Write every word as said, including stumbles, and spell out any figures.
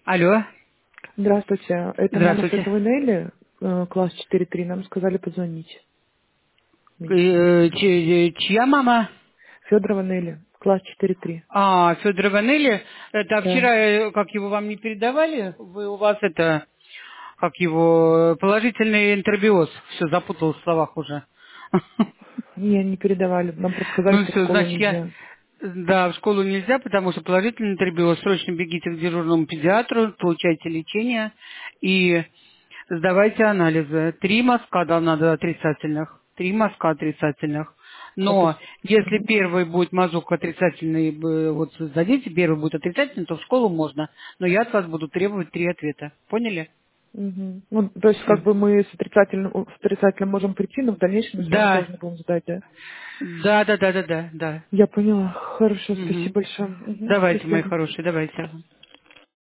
Алло, Здравствуйте, это мама здравствуйте. Федоровой Нелли, э, класс четыре три. Нам сказали позвонить. Э, чи- Чья мама? Федорова Нелли, класс четыре три. А, Федорова Нелли. Это Да. вчера, э, как его вам не передавали? Вы у вас это, как его, положительный энтеробиоз. Все, запутал в словах уже. Не, не передавали. Нам просто сказали, Ну что в все, школу значит, я... нельзя. Да, в школу нельзя, потому что положительный энтеробиоз. Срочно бегите к дежурному педиатру, получайте лечение и сдавайте анализы. Три мазка да, надо отрицательных. Три мазка отрицательных. А то Но есть... если Мгм. первый будет мазок отрицательный, э, вот сдадите, первый будет отрицательный, то в школу можно. Но я от вас буду требовать три ответа. Поняли? Мгм. Ну, то есть как Все. бы мы с отрицательным, с отрицательным можем прийти, но в дальнейшем мы все равно Да. должны будем сдать, да? Да, да, да, да, да, да. Я поняла. Хорошо, спасибо Мгм. большое. Мгм. Давайте, мои Спасибо. хорошие, давайте.